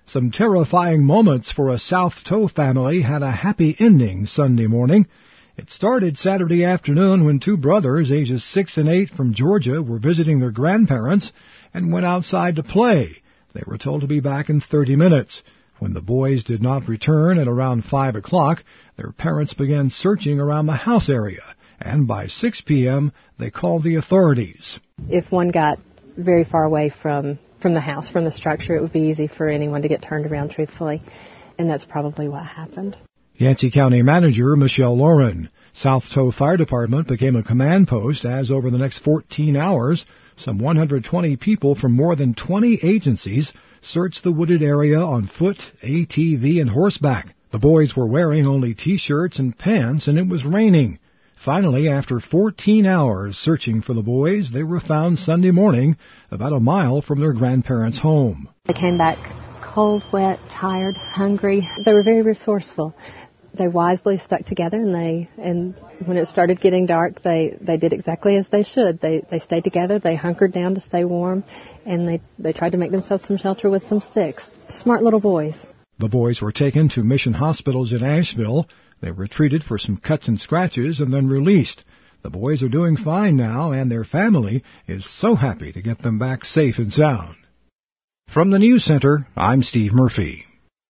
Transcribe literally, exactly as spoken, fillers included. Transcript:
Some terrifying moments for a South Toe family had a happy ending Sunday morning. It started Saturday afternoon when two brothers, ages six and eight, from Georgia, were visiting their grandparents and went outside to play. They were told to be back in thirty minutes. When the boys did not return at around five o'clock, their parents began searching around the house area, and by six p.m. they called the authorities. If one got very far away from from the house, from the structure, it would be easy for anyone to get turned around, truthfully. And that's probably what happened. Yancey County Manager Michelle Lauren. South Toe Fire Department became a command post as over the next fourteen hours, some one hundred twenty people from more than twenty agencies searched the wooded area on foot, A T V, and horseback. The boys were wearing only T-shirts and pants, and it was raining. Finally, after fourteen hours searching for the boys, they were found Sunday morning about a mile from their grandparents' home. They came back cold, wet, tired, hungry. They were very resourceful. They wisely stuck together, and they and when it started getting dark, they, they did exactly as they should. They they stayed together, they hunkered down to stay warm, and they, they tried to make themselves some shelter with some sticks. Smart little boys. The boys were taken to Mission Hospitals in Asheville. They were treated for some cuts and scratches and then released. The boys are doing fine now, and their family is so happy to get them back safe and sound. From the News Center, I'm Steve Murphy.